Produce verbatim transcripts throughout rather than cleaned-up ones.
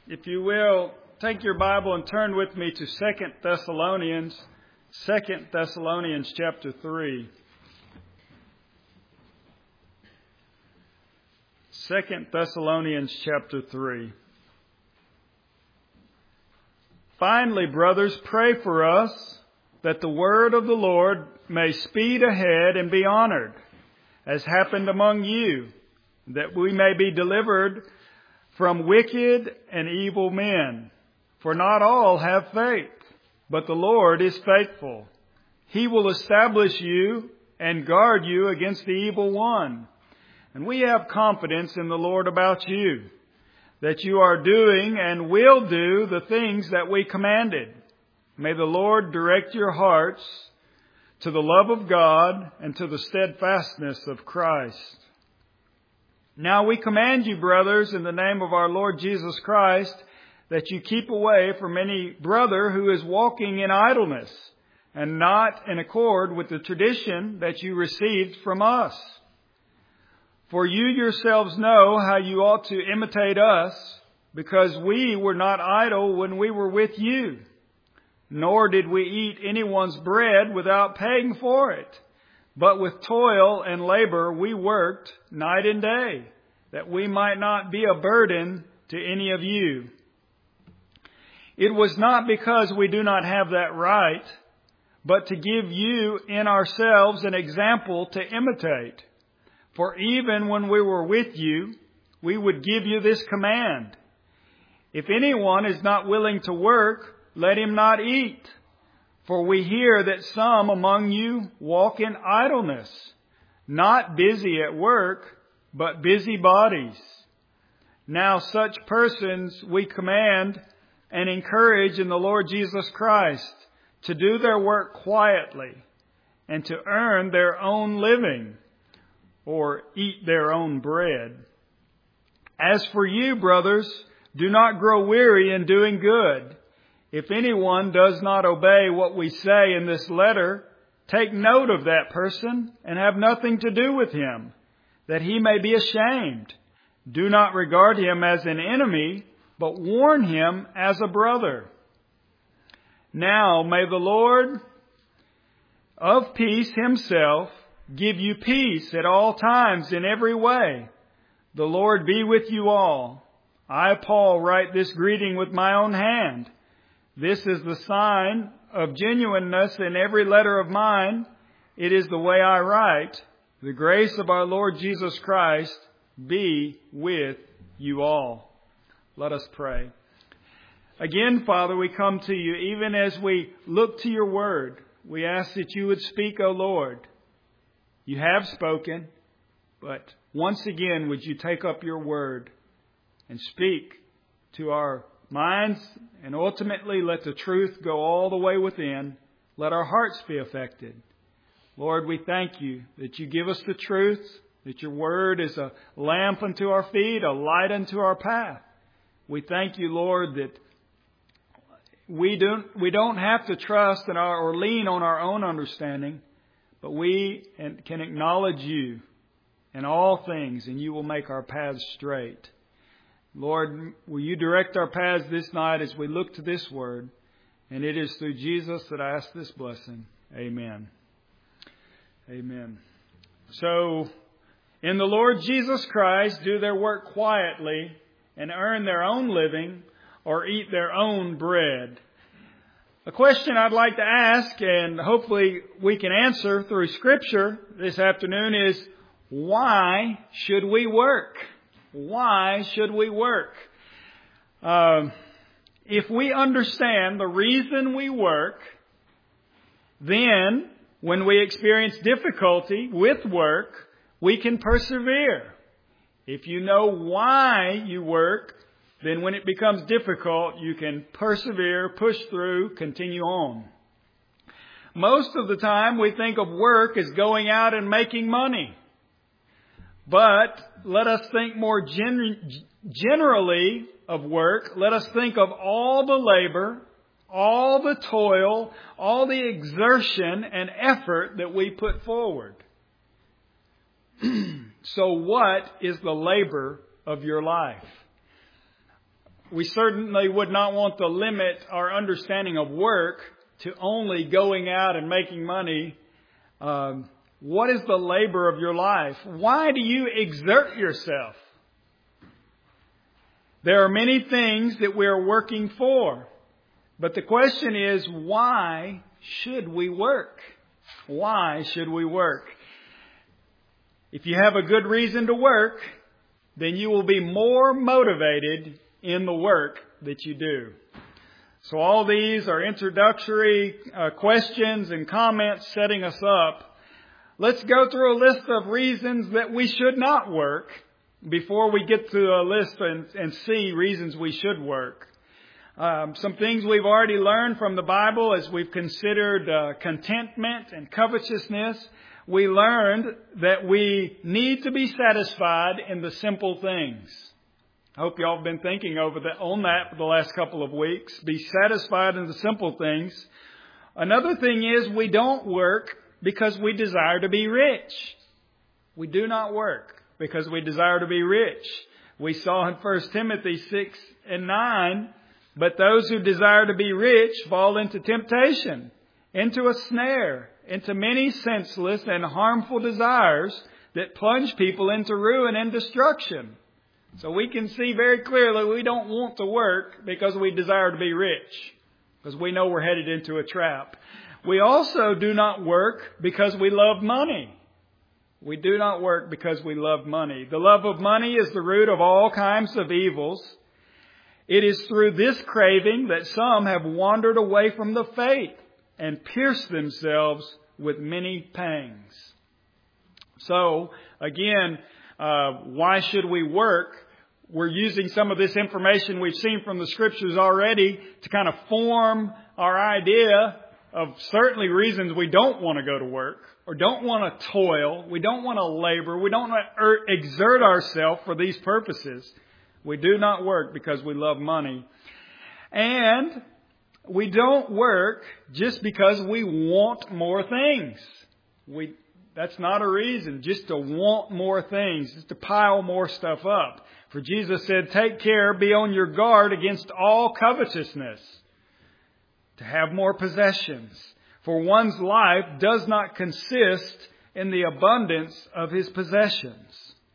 If you will, take your Bible and turn with me to Second Thessalonians, Second Thessalonians chapter three. Second Thessalonians chapter three. Finally, brothers, pray for us that the word of the Lord may speed ahead and be honored, as happened among you, that we may be delivered from wicked and evil men. For not all have faith, but the Lord is faithful. He will establish you and guard you against the evil one. And we have confidence in the Lord about you, that you are doing and will do the things that we commanded. May the Lord direct your hearts to the love of God and to the steadfastness of Christ. Now we command you, brothers, in the name of our Lord Jesus Christ, that you keep away from any brother who is walking in idleness and not in accord with the tradition that you received from us. For you yourselves know how you ought to imitate us, because we were not idle when we were with you, nor did we eat anyone's bread without paying for it. But with toil and labor we worked night and day, that we might not be a burden to any of you. It was not because we do not have that right, but to give you in ourselves an example to imitate. For even when we were with you, we would give you this command: if anyone is not willing to work, let him not eat. For we hear that some among you walk in idleness, not busy at work, but busy bodies. Now such persons we command and encourage in the Lord Jesus Christ to do their work quietly and to earn their own living, or eat their own bread. As for you, brothers, do not grow weary in doing good. If anyone does not obey what we say in this letter, take note of that person and have nothing to do with him, that he may be ashamed. Do not regard him as an enemy, but warn him as a brother. Now may the Lord of peace himself give you peace at all times in every way. The Lord be with you all. I, Paul, write this greeting with my own hand. This is the sign of genuineness in every letter of mine. It is the way I write. The grace of our Lord Jesus Christ be with you all. Let us pray. Again, Father, we come to you even as we look to your word. We ask that you would speak, O Lord. You have spoken, but once again, would you take up your word and speak to our minds, and ultimately let the truth go all the way within. Let our hearts be affected. Lord, we thank you that you give us the truth, that your word is a lamp unto our feet, a light unto our path. We thank you, Lord, that we don't, we don't have to trust in our, or lean on our own understanding, but we can acknowledge you in all things, and you will make our paths straight. Lord, will you direct our paths this night as we look to this word? And it is through Jesus that I ask this blessing. Amen. Amen. So, in the Lord Jesus Christ, do their work quietly and earn their own living or eat their own bread. A question I'd like to ask, and hopefully we can answer through Scripture this afternoon, is why should we work? Why should we work? Um, if we understand the reason we work, then when we experience difficulty with work, we can persevere. If you know why you work, then when it becomes difficult, you can persevere, push through, continue on. Most of the time, we think of work as going out and making money. But let us think more gen- generally of work. Let us think of all the labor, all the toil, all the exertion and effort that we put forward. So what is the labor of your life? we certainly would not want to limit our understanding of work to only going out and making money. Um, what is the labor of your life? Why do you exert yourself? There are many things that we are working for. But the question is, why should we work? Why should we work? If you have a good reason to work, then you will be more motivated in the work that you do. So all these are introductory uh, questions and comments setting us up. Let's go through a list of reasons that we should not work before we get to a list and, and see reasons we should work. Um, some things we've already learned from the Bible as we've considered uh, contentment and covetousness. We learned that we need to be satisfied in the simple things. I hope y'all have been thinking over that, on that for the last couple of weeks. Be satisfied in the simple things. Another thing is we don't work because we desire to be rich. We do not work because we desire to be rich. We saw in First Timothy six and nine, but those who desire to be rich fall into temptation, into a snare, into many senseless and harmful desires that plunge people into ruin and destruction. So we can see very clearly we don't want to work because we desire to be rich, because we know we're headed into a trap. We also do not work because we love money. We do not work because we love money. The love of money is the root of all kinds of evils. It is through this craving that some have wandered away from the faith and pierced themselves with many pangs. So, again, uh, why should we work? We're using some of this information we've seen from the Scriptures already to kind of form our idea of certainly reasons we don't want to go to work or don't want to toil. We don't want to labor. We don't want to exert ourselves for these purposes. We do not work because we love money. And we don't work just because we want more things. We, that's not a reason, just to want more things, just to pile more stuff up. For Jesus said, take care, be on your guard against all covetousness, to have more possessions. For one's life does not consist in the abundance of his possessions.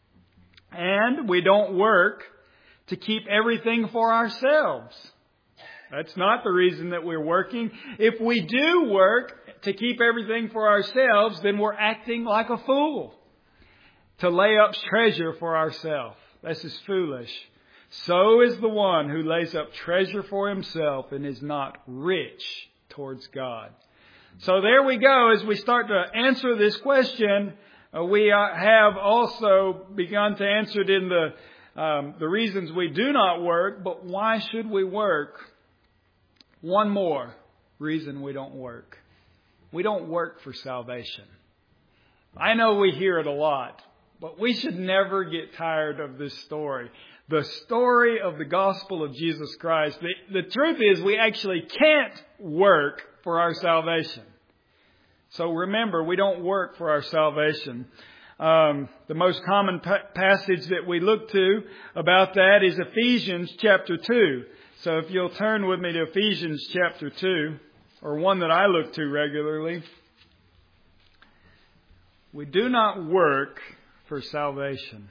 And we don't work to keep everything for ourselves. That's not the reason that we're working. If we do work to keep everything for ourselves, then we're acting like a fool. To lay up treasure for ourselves. This is foolish. So is the one who lays up treasure for himself and is not rich towards God. So there we go. As we start to answer this question, uh, we uh, have also begun to answer it in the Um, the reasons we do not work, but why should we work? One more reason we don't work. We don't work for salvation. I know we hear it a lot, but we should never get tired of this story. The story of the gospel of Jesus Christ. The, the truth is we actually can't work for our salvation. So remember, we don't work for our salvation. Um, the most common pa- passage that we look to about that is Ephesians chapter two. So if you'll turn with me to Ephesians chapter two, or one that I look to regularly. We do not work for salvation.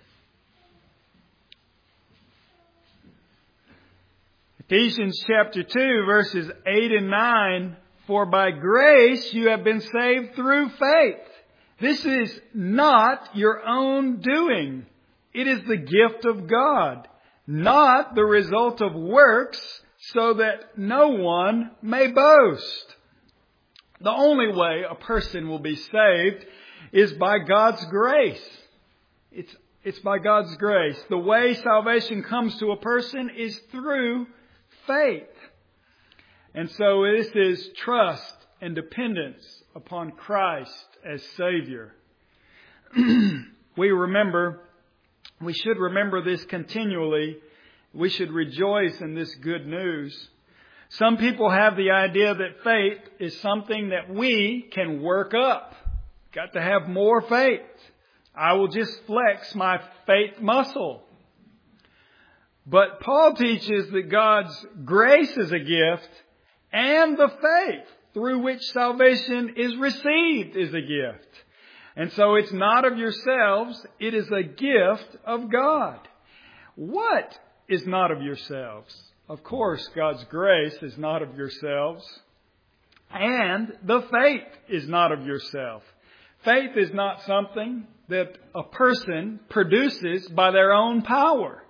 Ephesians chapter two, verses eight and nine. For by grace you have been saved through faith. This is not your own doing. It is the gift of God, not the result of works, so that no one may boast. The only way a person will be saved is by God's grace. It's, it's by God's grace. The way salvation comes to a person is through faith. And so this is trust and dependence upon Christ as Savior. We remember, we should remember this continually. We should rejoice in this good news. Some people have the idea that faith is something that we can work up. Got to have more faith. I will just flex my faith muscle. But Paul teaches that God's grace is a gift and the faith through which salvation is received is a gift. And so it's not of yourselves, it is a gift of God. What is not of yourselves? Of course, God's grace is not of yourselves. And the faith is not of yourself. Faith is not something that a person produces by their own power.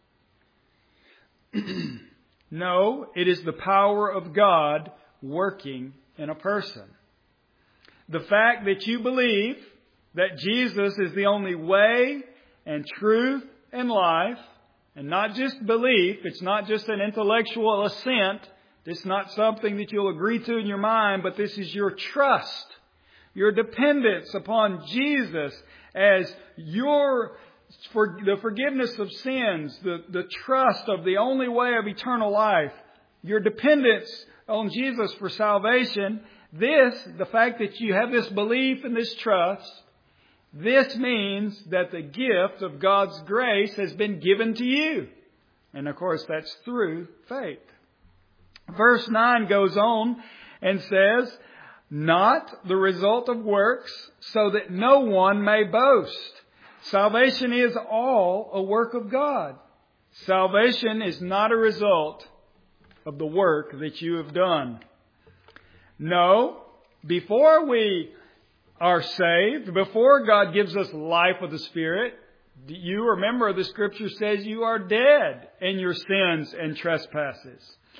No, it is the power of God working in a person. The fact that you believe that Jesus is the only way and truth and life, and not just belief, it's not just an intellectual assent, it's not something that you'll agree to in your mind, but this is your trust, your dependence upon Jesus as your for the forgiveness of sins, the, the trust of the only way of eternal life, your dependence on Jesus for salvation. This, the fact that you have this belief and this trust, this means that the gift of God's grace has been given to you. And of course, that's through faith. Verse nine goes on and says, not the result of works, so that no one may boast. Salvation is all a work of God. Salvation is not a result of the work that you have done. No, before we are saved, before God gives us life of the Spirit, you remember the Scripture says you are dead in your sins and trespasses.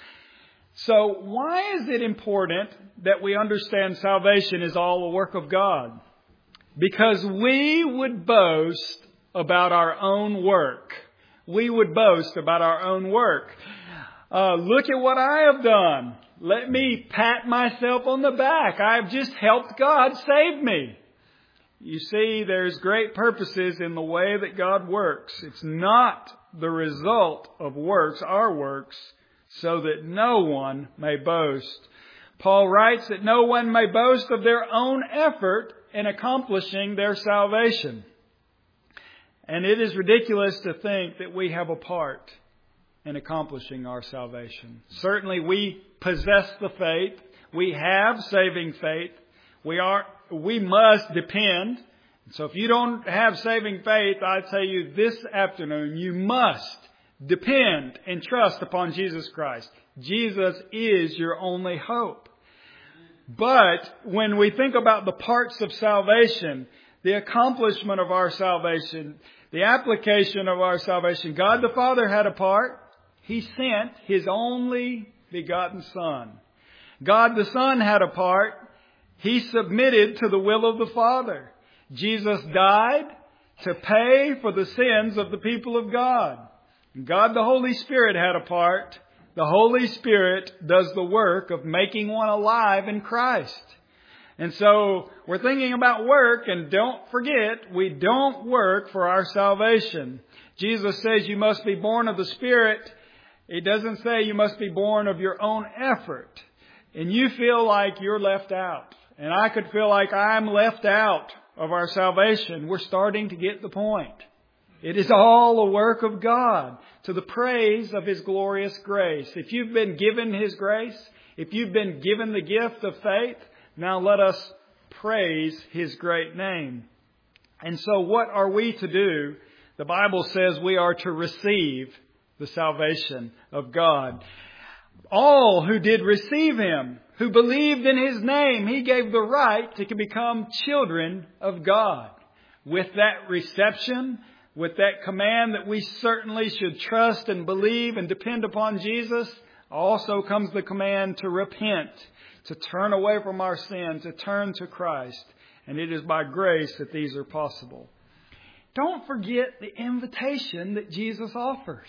So why is it important that we understand salvation is all a work of God? Because we would boast about our own work. We would boast about our own work. Uh, look at what I have done. Let me pat myself on the back. I have just helped God save me. You see, there's great purposes in the way that God works. It's not the result of works, our works, so that no one may boast. Paul writes that no one may boast of their own effort in accomplishing their salvation. And it is ridiculous to think that we have a part in accomplishing our salvation. Certainly we possess the faith. We have saving faith. We are, we must depend. So if you don't have saving faith, I tell you this afternoon, you must depend and trust upon Jesus Christ. Jesus is your only hope. But when we think about the parts of salvation, the accomplishment of our salvation, the application of our salvation, God the Father had a part. He sent His only begotten Son. God the Son had a part. He submitted to the will of the Father. Jesus died to pay for the sins of the people of God. God the Holy Spirit had a part. The Holy Spirit does the work of making one alive in Christ. And so we're thinking about work, and don't forget, we don't work for our salvation. Jesus says you must be born of the Spirit. It doesn't say you must be born of your own effort. And you feel like you're left out. And I could feel like I'm left out of our salvation. We're starting to get the point. It is all a work of God to the praise of His glorious grace. If you've been given His grace, if you've been given the gift of faith, now let us praise His great name. And so what are we to do? The Bible says we are to receive the salvation of God. All who did receive Him, who believed in His name, He gave the right to become children of God. With that reception, with that command that we certainly should trust and believe and depend upon Jesus, also comes the command to repent, to turn away from our sin, to turn to Christ. And it is by grace that these are possible. Don't forget the invitation that Jesus offers.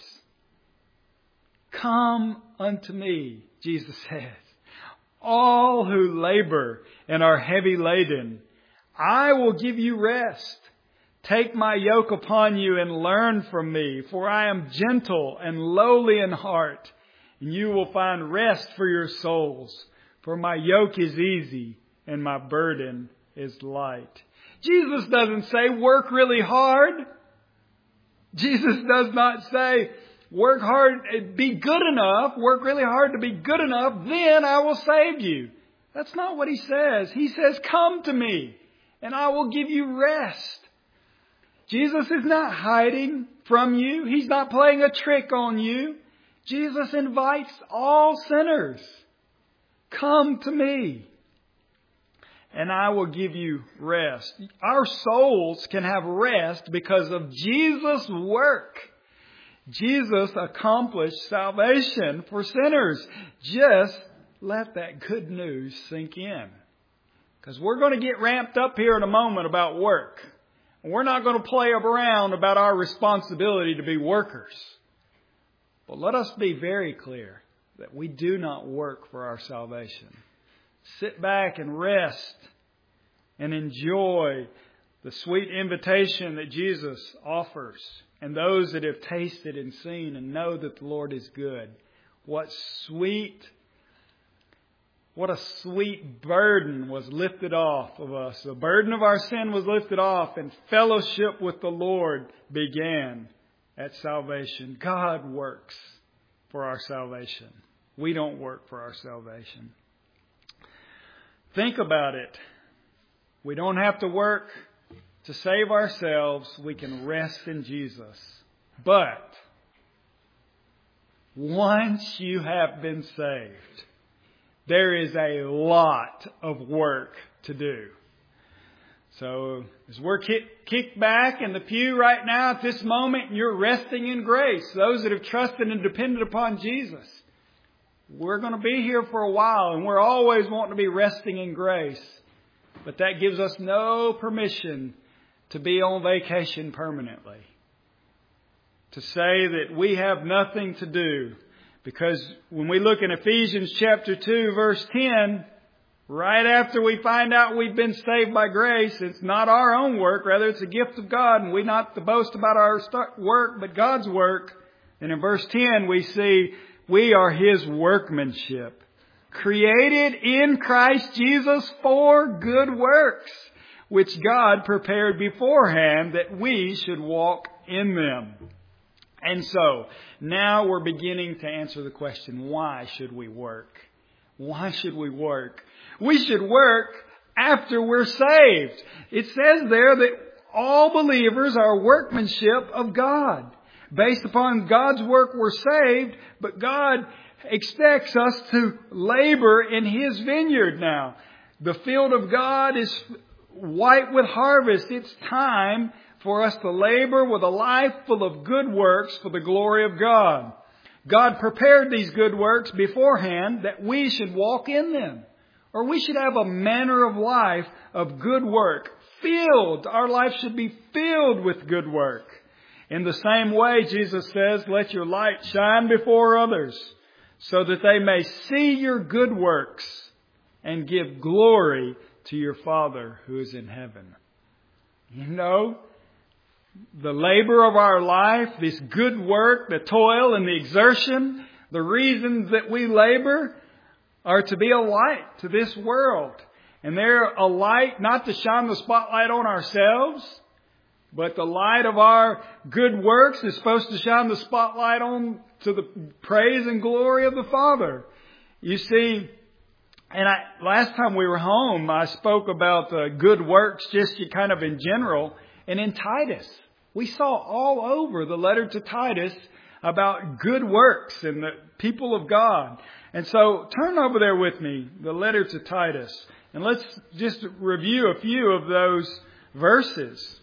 Come unto me, Jesus says, all who labor and are heavy laden, I will give you rest. Take my yoke upon you and learn from me, for I am gentle and lowly in heart, and you will find rest for your souls. For my yoke is easy and my burden is light. Jesus doesn't say work really hard. Jesus does not say, work hard, be good enough, work really hard to be good enough, then I will save you. That's not what He says. He says, come to me and I will give you rest. Jesus is not hiding from you. He's not playing a trick on you. Jesus invites all sinners. Come to me and I will give you rest. Our souls can have rest because of Jesus' work. Jesus accomplished salvation for sinners. Just let that good news sink in. Because we're going to get ramped up here in a moment about work. We're not going to play around about our responsibility to be workers. But let us be very clear that we do not work for our salvation. Sit back and rest and enjoy the sweet invitation that Jesus offers. And those that have tasted and seen and know that the Lord is good. What sweet What a sweet burden was lifted off of us. The burden of our sin was lifted off and fellowship with the Lord began at salvation. God works for our salvation. We don't work for our salvation. Think about it. We don't have to work to save ourselves. We can rest in Jesus. But once you have been saved, there is a lot of work to do. So as we're kick, kicked back in the pew right now at this moment, you're resting in grace. Those that have trusted and depended upon Jesus. We're going to be here for a while and we're always wanting to be resting in grace. But that gives us no permission to be on vacation permanently. To say that we have nothing to do. Because when we look in Ephesians chapter two, verse ten, right after we find out we've been saved by grace, it's not our own work, rather it's a gift of God, and we not to boast about our work, but God's work. And in verse ten we see we are His workmanship, created in Christ Jesus for good works, which God prepared beforehand that we should walk in them. And so, now we're beginning to answer the question, why should we work? Why should we work? We should work after we're saved. It says there that all believers are workmanship of God. Based upon God's work we're saved, but God expects us to labor in His vineyard now. The field of God is white with harvest. It's time for us to labor with a life full of good works for the glory of God. God prepared these good works beforehand that we should walk in them. Or we should have a manner of life of good work. Filled. Our life should be filled with good work. In the same way, Jesus says, let your light shine before others so that they may see your good works and give glory to your Father who is in heaven. You know, the labor of our life, this good work, the toil and the exertion, the reasons that we labor are to be a light to this world. And they're a light not to shine the spotlight on ourselves, but the light of our good works is supposed to shine the spotlight on to the praise and glory of the Father. You see, and I, last time we were home, I spoke about the good works just kind of in general. And in Titus, we saw all over the letter to Titus about good works and the people of God. And so turn over there with me, the letter to Titus. And let's just review a few of those verses.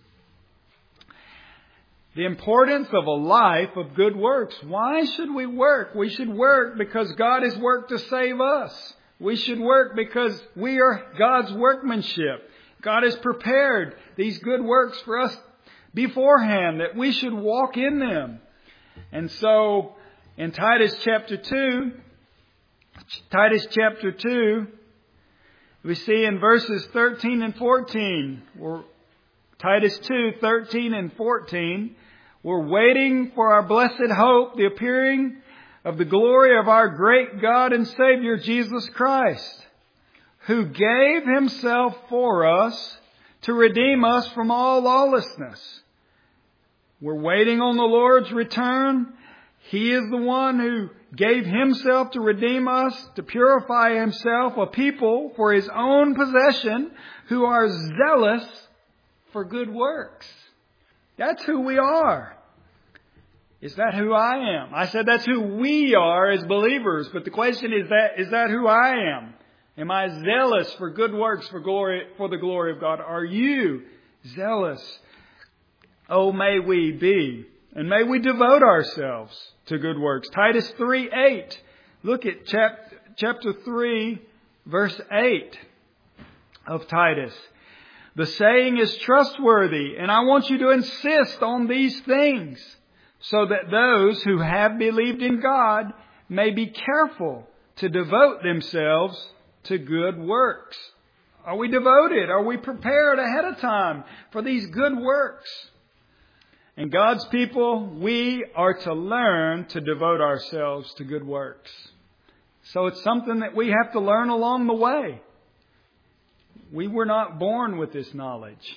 The importance of a life of good works. Why should we work? We should work because God has worked to save us. We should work because we are God's workmanship. God has prepared these good works for us beforehand that we should walk in them. And so in Titus chapter two, Titus chapter two, we see in verses thirteen and fourteen, or Titus two, thirteen and fourteen, we're waiting for our blessed hope, the appearing of the glory of our great God and Savior Jesus Christ, who gave Himself for us to redeem us from all lawlessness. We're waiting on the Lord's return. He is the one who gave Himself to redeem us, to purify Himself, a people for His own possession who are zealous for good works. That's who we are. Is that who I am? I said that's who we are as believers. But the question is that, is that who I am? Am I zealous for good works for glory, for the glory of God? Are you zealous? Oh, may we be. And may we devote ourselves to good works. Titus three eight. Look at chapter, chapter three, verse eight of Titus. The saying is trustworthy, and I want you to insist on these things, so that those who have believed in God may be careful to devote themselves to good works. Are we devoted? Are we prepared ahead of time for these good works? And God's people, we are to learn to devote ourselves to good works. So it's something that we have to learn along the way. We were not born with this knowledge.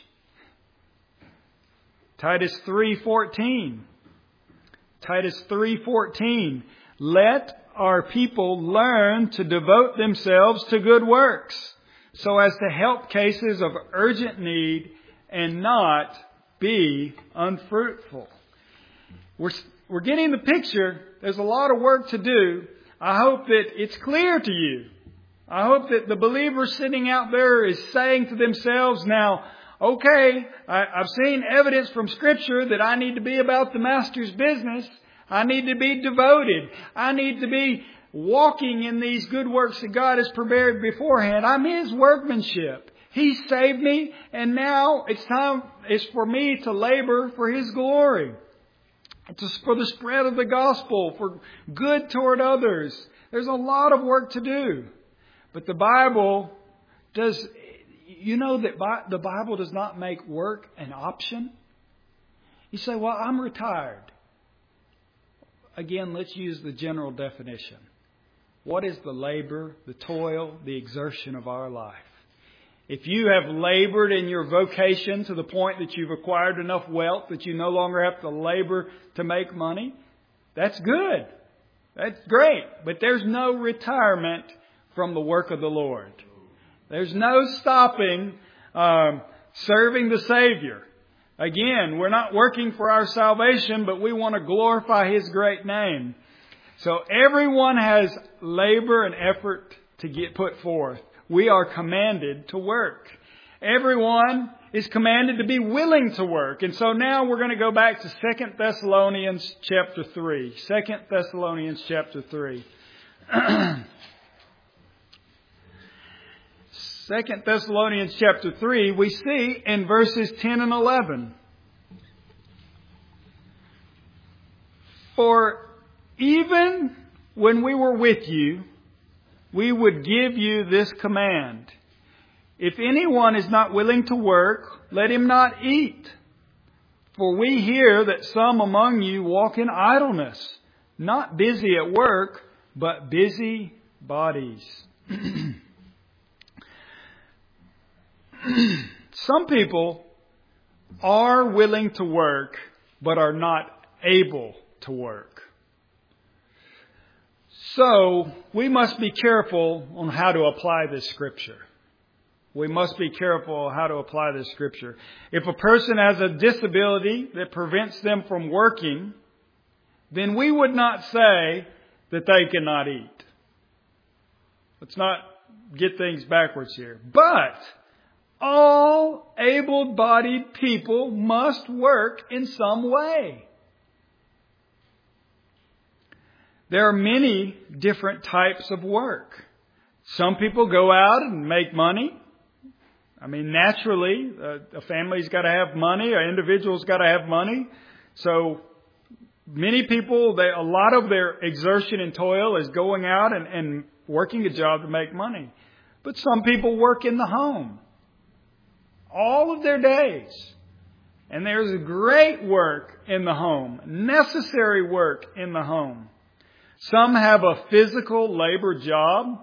Titus three fourteen. Titus three fourteen. Let our people learn to devote themselves to good works, so as to help cases of urgent need and not be unfruitful. We're, we're getting the picture. There's a lot of work to do. I hope that it's clear to you. I hope that the believer sitting out there is saying to themselves now, okay, I, I've seen evidence from Scripture that I need to be about the Master's business. I need to be devoted. I need to be walking in these good works that God has prepared beforehand. I'm His workmanship. He saved me, and now it's time, it's for me to labor for His glory. It's for the spread of the gospel, for good toward others. There's a lot of work to do. But the Bible does, you know that the Bible does not make work an option? You say, well, I'm retired. Again, let's use the general definition. What is the labor, the toil, the exertion of our life? If you have labored in your vocation to the point that you've acquired enough wealth that you no longer have to labor to make money, that's good. That's great. But there's no retirement from the work of the Lord. There's no stopping um, serving the Savior. Again, we're not working for our salvation, but we want to glorify His great name. So everyone has labor and effort to get put forth. We are commanded to work. Everyone is commanded to be willing to work. And so now we're going to go back to Second Thessalonians chapter three. Second Thessalonians chapter three. Second Thessalonians chapter three, we see in verses ten and eleven. For even when we were with you, we would give you this command. If anyone is not willing to work, let him not eat. For we hear that some among you walk in idleness, not busy at work, but busy bodies. Some people are willing to work, but are not able to work. So, we must be careful on how to apply this Scripture. We must be careful how to apply this Scripture. If a person has a disability that prevents them from working, then we would not say that they cannot eat. Let's not get things backwards here. But all able-bodied people must work in some way. There are many different types of work. Some people go out and make money. I mean, naturally, a family's got to have money. An individual's got to have money. So many people, they, a lot of their exertion and toil is going out and, and working a job to make money. But some people work in the home all of their days. And there's great work in the home, necessary work in the home. Some have a physical labor job,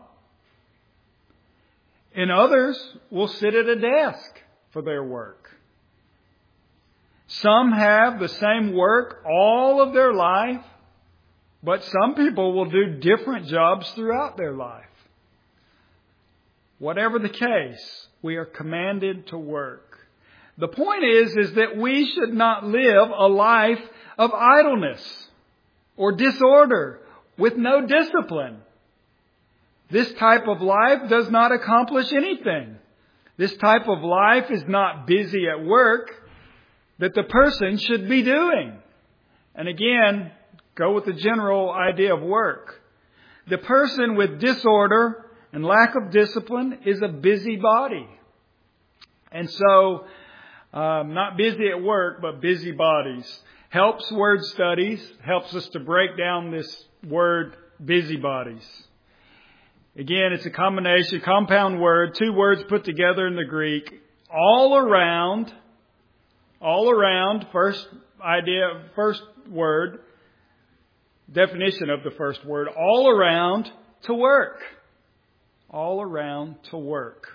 and others will sit at a desk for their work. Some have the same work all of their life, But some people will do different jobs throughout their life. Whatever the case, we are commanded to work. The point is, is that we should not live a life of idleness or disorder with no discipline. This type of life does not accomplish anything. This type of life is not busy at work that the person should be doing. And again, go with the general idea of work. The person with disorder and lack of discipline is a busybody. And so, um, not busy at work, but busybodies. Helps Word Studies, helps us to break down this word busybodies. Again, it's a combination, compound word, two words put together in the Greek. All around, all around, first idea, first word, definition of the first word, all around to work. All around to work.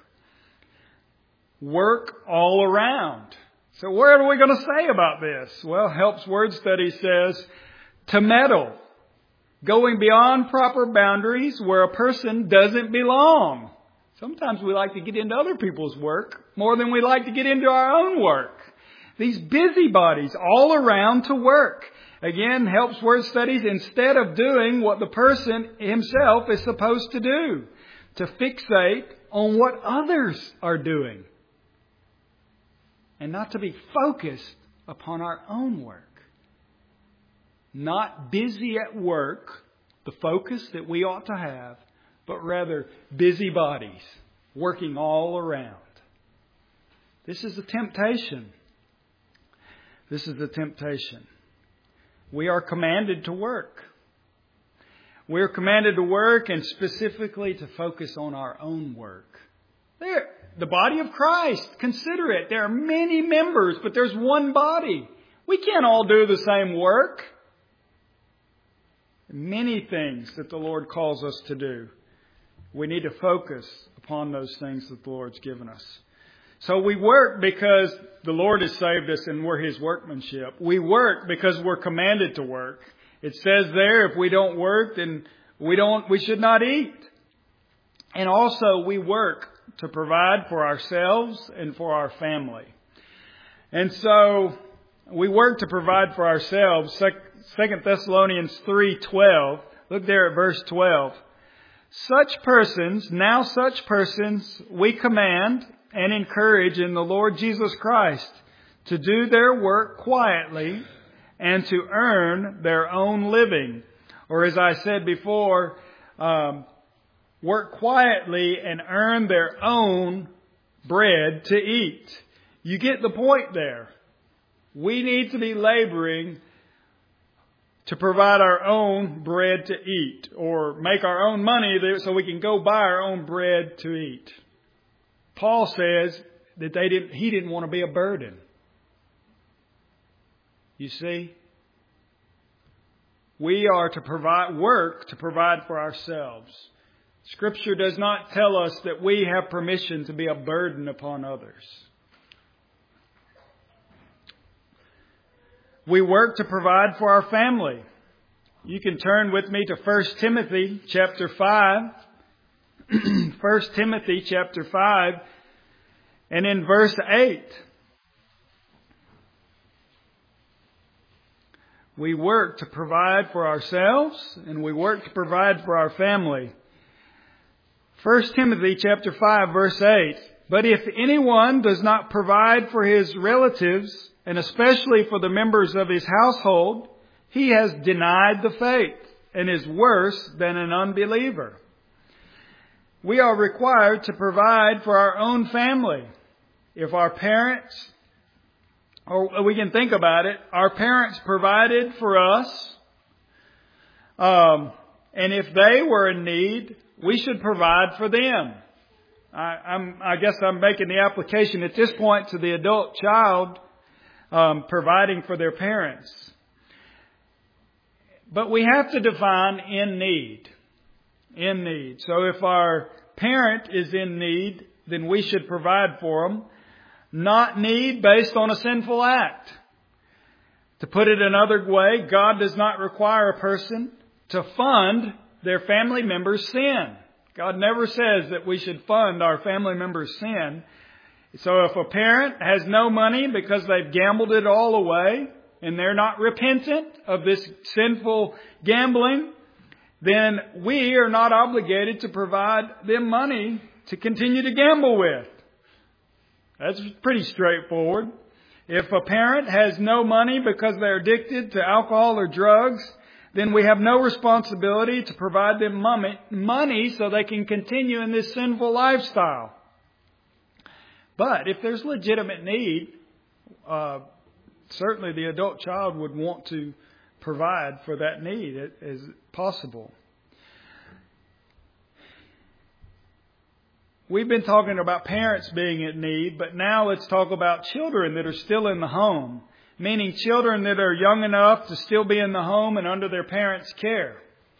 Work all around. So what are we going to say about this? Well, Helps Word Study says to meddle. Going beyond proper boundaries where a person doesn't belong. Sometimes we like to get into other people's work more than we like to get into our own work. These busybodies all around to work. Again, Helps Word Studies, instead of doing what the person himself is supposed to do, to fixate on what others are doing and not to be focused upon our own work. Not busy at work, the focus that we ought to have, but rather busybodies working all around. This is a temptation. This is a temptation. We are commanded to work. We are commanded to work and specifically to focus on our own work. There, the body of Christ, consider it. There are many members, but there's one body. We can't all do the same work. Many things that the Lord calls us to do. We need to focus upon those things that the Lord's given us. So we work because the Lord has saved us and we're His workmanship. We work because we're commanded to work. It says there, if we don't work, then we don't, we should not eat. And also we work to provide for ourselves and for our family. And so we work to provide for ourselves. Second Thessalonians three twelve. Look there at verse twelve. Such persons, now such persons, we command and encourage in the Lord Jesus Christ to do their work quietly and to earn their own living. Or as I said before, um, work quietly and earn their own bread to eat. You get the point there. We need to be laboring to provide our own bread to eat, or make our own money so we can go buy our own bread to eat. Paul says that they didn't, he didn't want to be a burden. You see? We are to provide work to provide for ourselves. Scripture does not tell us that we have permission to be a burden upon others. We work to provide for our family. You can turn with me to First Timothy chapter five. First Timothy chapter five and in verse eight. We work to provide for ourselves and we work to provide for our family. First Timothy chapter five verse eight. But if anyone does not provide for his relatives, and especially for the members of his household, he has denied the faith and is worse than an unbeliever. We are required to provide for our own family. If our parents, or we can think about it, our parents provided for us, um, and if they were in need, we should provide for them. I, I'm, I guess I'm making the application at this point to the adult child, um, providing for their parents. But we have to define in need. In need. So if our parent is in need, then we should provide for them. Not need based on a sinful act. To put it another way, God does not require a person to fund their family members' sin. God never says that we should fund our family members' sin. So if a parent has no money because they've gambled it all away and they're not repentant of this sinful gambling, then we are not obligated to provide them money to continue to gamble with. That's pretty straightforward. If a parent has no money because they're addicted to alcohol or drugs, then we have no responsibility to provide them money so they can continue in this sinful lifestyle. But if there's legitimate need, uh, certainly the adult child would want to provide for that need as possible. We've been talking about parents being in need, but now let's talk about children that are still in the home, meaning children that are young enough to still be in the home and under their parents' care.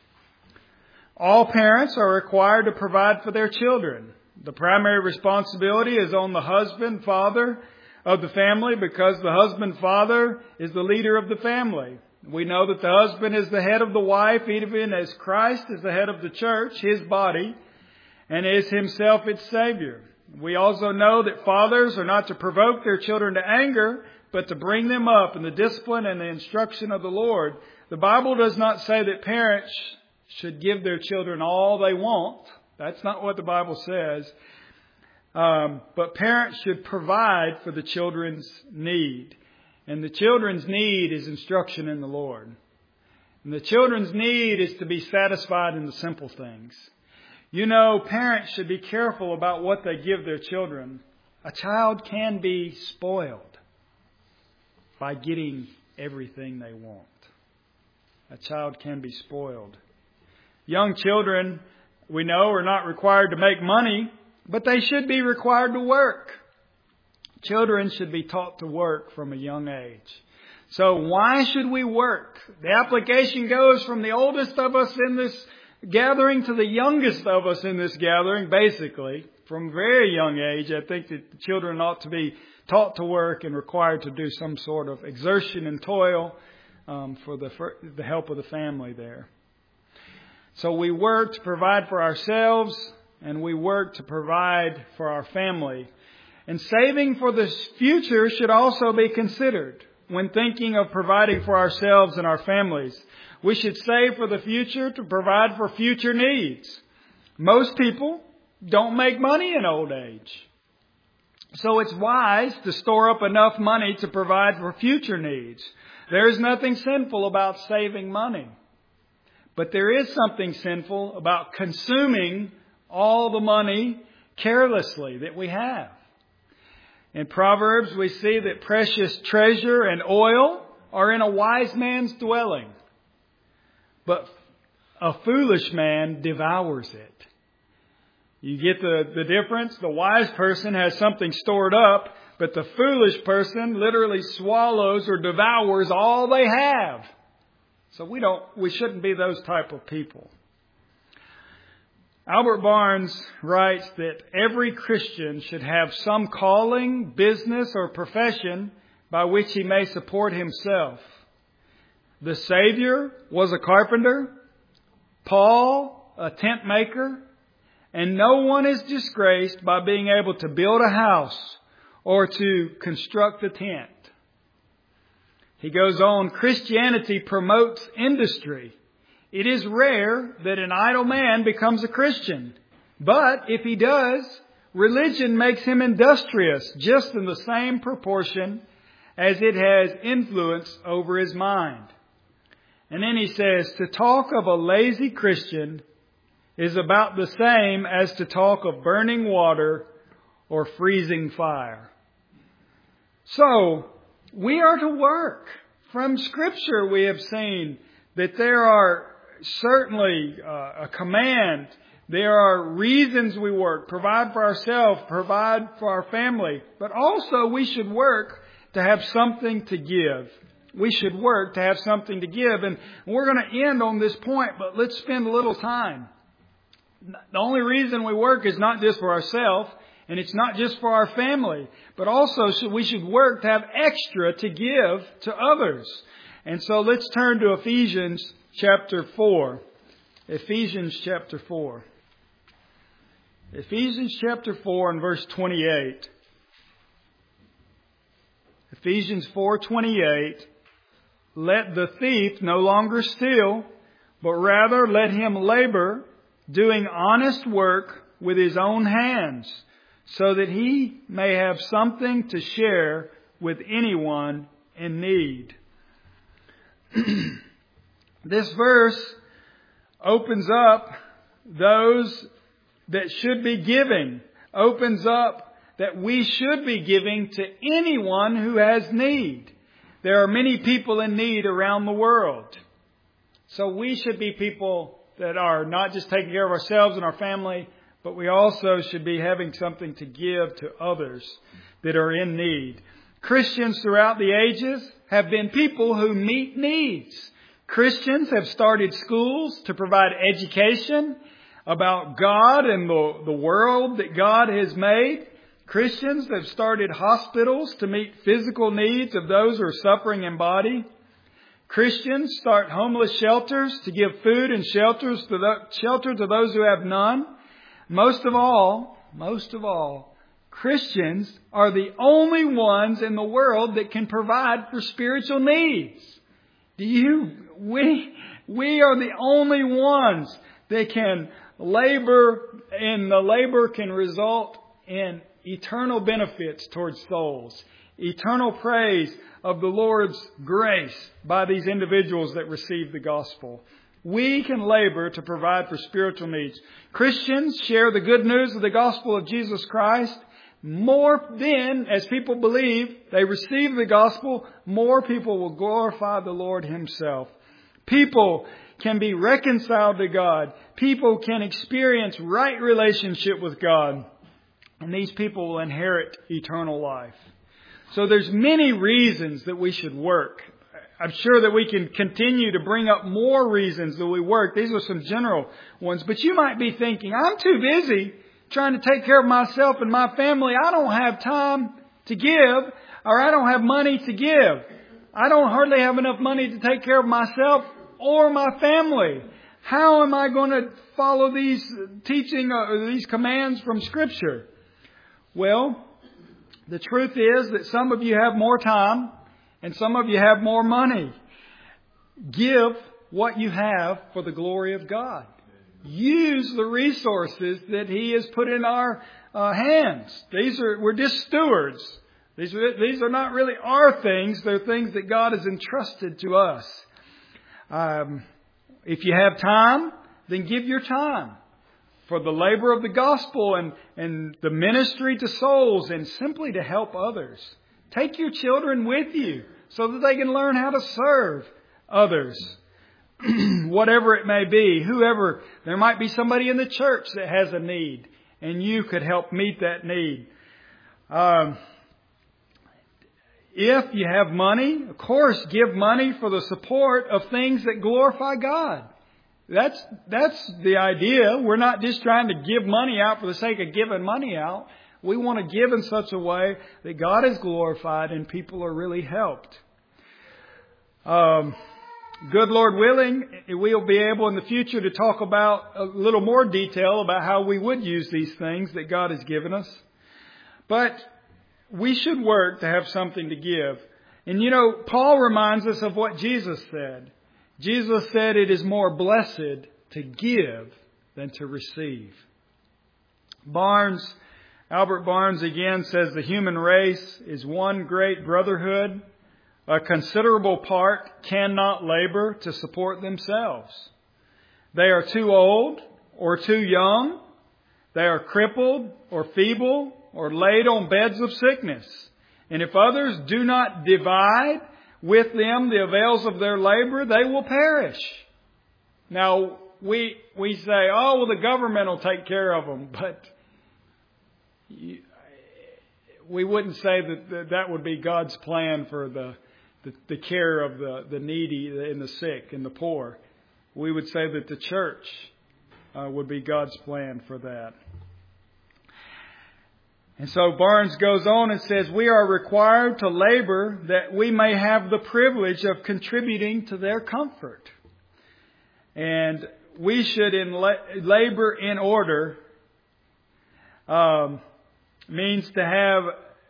All parents are required to provide for their children. The primary responsibility is on the husband, father of the family, because the husband, father is the leader of the family. We know that the husband is the head of the wife, even as Christ is the head of the church, his body, and is himself its Savior. We also know that fathers are not to provoke their children to anger, but to bring them up in the discipline and the instruction of the Lord. The Bible does not say that parents should give their children all they want. That's not what the Bible says. Um, but parents should provide for the children's need. And the children's need is instruction in the Lord. And the children's need is to be satisfied in the simple things. You know, parents should be careful about what they give their children. A child can be spoiled by getting everything they want. A child can be spoiled. Young children, we know, are not required to make money, but they should be required to work. Children should be taught to work from a young age. So why should we work? The application goes from the oldest of us in this gathering to the youngest of us in this gathering, basically. From a very young age, I think that children ought to be taught to work and required to do some sort of exertion and toil um, for the, for the help of the family there. So we work to provide for ourselves, and we work to provide for our family. And saving for the future should also be considered when thinking of providing for ourselves and our families. We should save for the future to provide for future needs. Most people don't make money in old age. So it's wise to store up enough money to provide for future needs. There is nothing sinful about saving money. But there is something sinful about consuming all the money carelessly that we have. In Proverbs, we see that precious treasure and oil are in a wise man's dwelling, but a foolish man devours it. You get the, the difference? The wise person has something stored up, but the foolish person literally swallows or devours all they have. So we don't, we shouldn't be those type of people. Albert Barnes writes that every Christian should have some calling, business, or profession by which he may support himself. The Savior was a carpenter, Paul a tent maker, and no one is disgraced by being able to build a house or to construct a tent. He goes on, Christianity promotes industry. It is rare that an idle man becomes a Christian. But if he does, religion makes him industrious just in the same proportion as it has influence over his mind. And then he says, to talk of a lazy Christian is about the same as to talk of burning water or freezing fire. So, we are to work. From Scripture we have seen that there are certainly uh, a command. There are reasons we work. Provide for ourselves, provide for our family. But also we should work to have something to give. We should work to have something to give. And we're going to end on this point, but let's spend a little time. The only reason we work is not just for ourselves, and it's not just for our family, but also we should work to have extra to give to others. And so let's turn to Ephesians chapter four. Ephesians chapter four. Ephesians chapter four and verse twenty-eight. Ephesians four twenty-eight. Let the thief no longer steal, but rather let him labor, doing honest work with his own hands, so that he may have something to share with anyone in need. This verse opens up those that should be giving, opens up that we should be giving to anyone who has need. There are many people in need around the world. So we should be people that are not just taking care of ourselves and our family, but we also should be having something to give to others that are in need. Christians throughout the ages have been people who meet needs. Christians have started schools to provide education about God and the, the world that God has made. Christians have started hospitals to meet physical needs of those who are suffering in body. Christians start homeless shelters to give food and shelters to the, shelter to those who have none. Most of all, most of all, Christians are the only ones in the world that can provide for spiritual needs. Do you? We, we are the only ones that can labor, and the labor can result in eternal benefits towards souls. Eternal praise of the Lord's grace by these individuals that receive the gospel. We can labor to provide for spiritual needs. Christians share the good news of the gospel of Jesus Christ. More then, as people believe, they receive the gospel, more people will glorify the Lord Himself. People can be reconciled to God. People can experience right relationship with God. And these people will inherit eternal life. So there's many reasons that we should work. I'm sure that we can continue to bring up more reasons that we work. These are some general ones. But you might be thinking, I'm too busy trying to take care of myself and my family. I don't have time to give, or I don't have money to give. I don't hardly have enough money to take care of myself or my family. How am I going to follow these teaching or these commands from Scripture? Well, the truth is that some of you have more time and some of you have more money. Give what you have for the glory of God. Use the resources that He has put in our uh, hands. These are, we're just stewards. These are, these are not really our things. They're things that God has entrusted to us. Um, if you have time, then give your time for the labor of the gospel and, and the ministry to souls and simply to help others. Take your children with you so that they can learn how to serve others. Whatever it may be, whoever, there might be somebody in the church that has a need and you could help meet that need. Um, if you have money, of course, give money for the support of things that glorify God. That's, that's the idea. We're not just trying to give money out for the sake of giving money out. We want to give in such a way that God is glorified and people are really helped. Um, good Lord willing, we'll be able in the future to talk about a little more detail about how we would use these things that God has given us. But we should work to have something to give. And you know, Paul reminds us of what Jesus said. Jesus said it is more blessed to give than to receive. Barnes, Albert Barnes again says the human race is one great brotherhood. A considerable part cannot labor to support themselves. They are too old or too young. They are crippled or feeble or laid on beds of sickness. And if others do not divide with them the avails of their labor, they will perish. Now, we we say, oh, well, the government will take care of them. But you, we wouldn't say that that would be God's plan for the, the, the care of the, the needy and the sick and the poor. We would say that the church uh, would be God's plan for that. And so Barnes goes on and says, we are required to labor that we may have the privilege of contributing to their comfort. And we should in la- labor in order um, means to have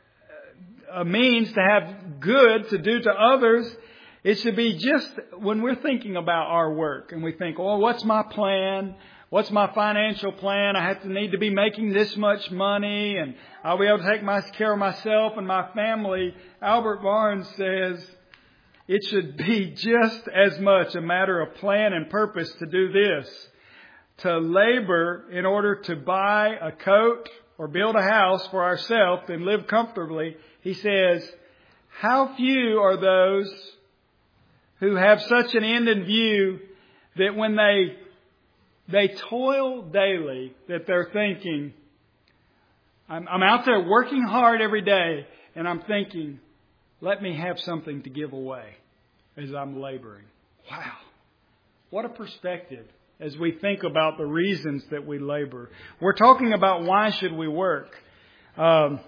a means to have good to do to others. It should be just when we're thinking about our work and we think, oh, what's my plan? What's my financial plan? I have to need to be making this much money and I'll be able to take my, care of myself and my family. Albert Barnes says it should be just as much a matter of plan and purpose to do this. To labor in order to buy a coat or build a house for ourselves and live comfortably. He says, how few are those who have such an end in view that when they they toil daily, that they're thinking, I'm, I'm out there working hard every day, and I'm thinking, let me have something to give away as I'm laboring. Wow. What a perspective as we think about the reasons that we labor. We're talking about why should we work. Um,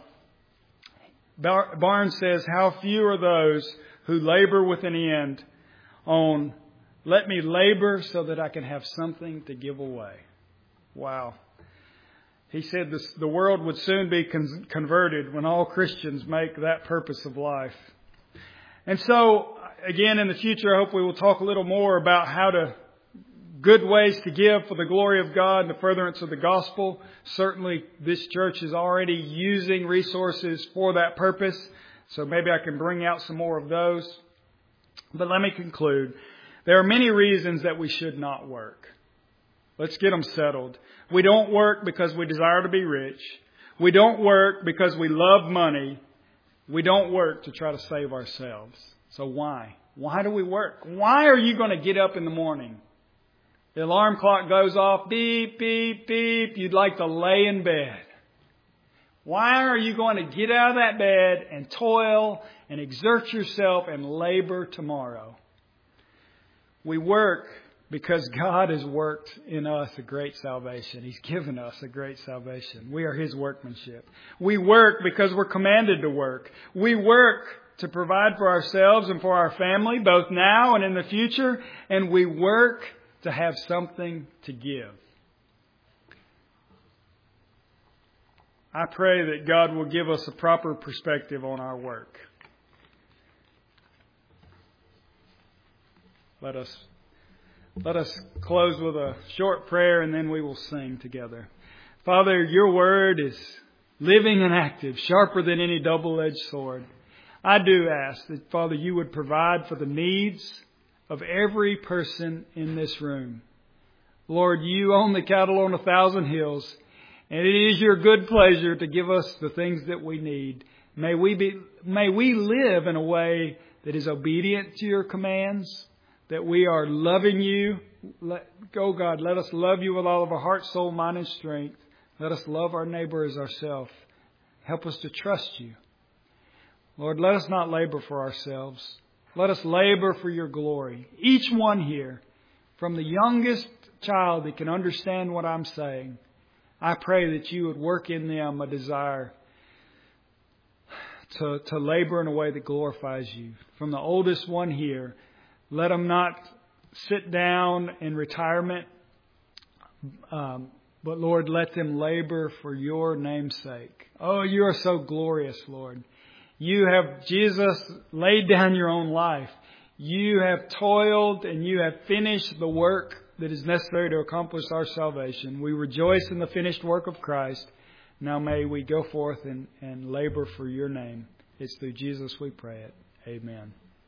Barnes says, how few are those who labor with an end on, let me labor so that I can have something to give away. Wow. He said this, the world would soon be con- converted when all Christians make that purpose of life. And so, again, in the future, I hope we will talk a little more about how to, good ways to give for the glory of God and the furtherance of the gospel. Certainly, this church is already using resources for that purpose. So maybe I can bring out some more of those. But let me conclude. There are many reasons that we should not work. Let's get them settled. We don't work because we desire to be rich. We don't work because we love money. We don't work to try to save ourselves. So why? Why do we work? Why are you going to get up in the morning? The alarm clock goes off, beep, beep, beep. You'd like to lay in bed. Why are you going to get out of that bed and toil and exert yourself and labor tomorrow? We work because God has worked in us a great salvation. He's given us a great salvation. We are His workmanship. We work because we're commanded to work. We work to provide for ourselves and for our family, both now and in the future. And we work to have something to give. I pray that God will give us a proper perspective on our work. Let us let us close with a short prayer and then we will sing together. Father, your word is living and active, sharper than any double-edged sword. I do ask that, Father, you would provide for the needs of every person in this room. Lord, you own the cattle on a thousand hills, and it is your good pleasure to give us the things that we need. May we be, may we live in a way that is obedient to your commands, that we are loving you. Let, oh God, let us love you with all of our heart, soul, mind, and strength. Let us love our neighbor as ourselves. Help us to trust you. Lord, let us not labor for ourselves. Let us labor for your glory. Each one here, from the youngest child that can understand what I'm saying, I pray that you would work in them a desire to, to labor in a way that glorifies you. From the oldest one here, let them not sit down in retirement, um, but Lord, let them labor for your name's sake. Oh, you are so glorious, Lord. You have, Jesus, laid down your own life. You have toiled and you have finished the work that is necessary to accomplish our salvation. We rejoice in the finished work of Christ. Now may we go forth and, and labor for your name. It's through Jesus we pray it. Amen.